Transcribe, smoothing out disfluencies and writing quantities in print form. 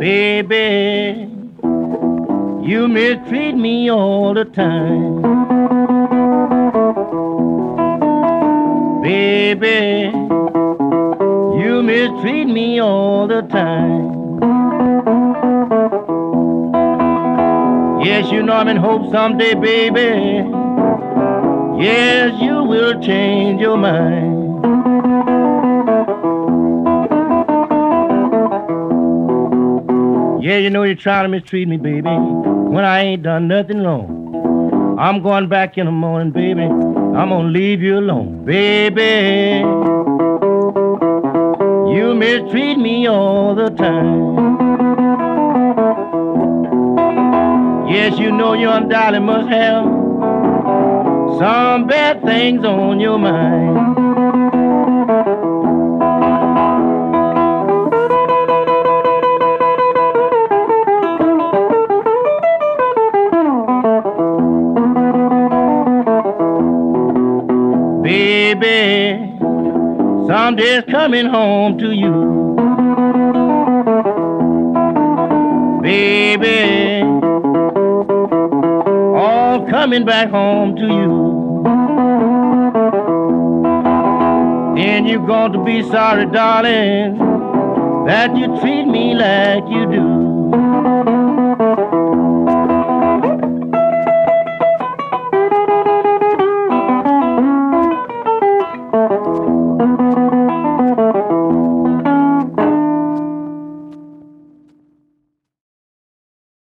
Baby, you mistreat me all the time. Baby, you mistreat me all the time. Yes, you know I'm in hope someday, baby. Yes, you will change your mind. Yeah, you know you're trying to mistreat me, baby, when I ain't done nothing wrong. I'm going back in the morning, baby. I'm gonna leave you alone. Baby, you mistreat me all the time. Yes, you know you undoubtedly must have some bad things on your mind. Baby, someday's coming home to you. Baby, all coming back home to you. Then you're going to be sorry, darling, that you treat me like you do.